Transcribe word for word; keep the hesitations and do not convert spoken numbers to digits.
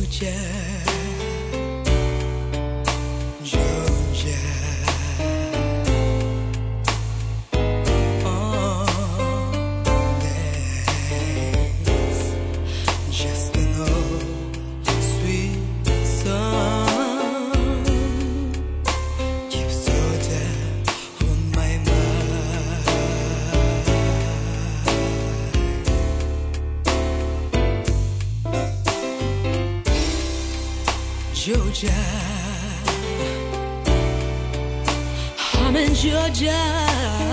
Georgia, Georgia. Oh, there's just an old sweet song keeps so down on my mind. Georgia, I'm in Georgia.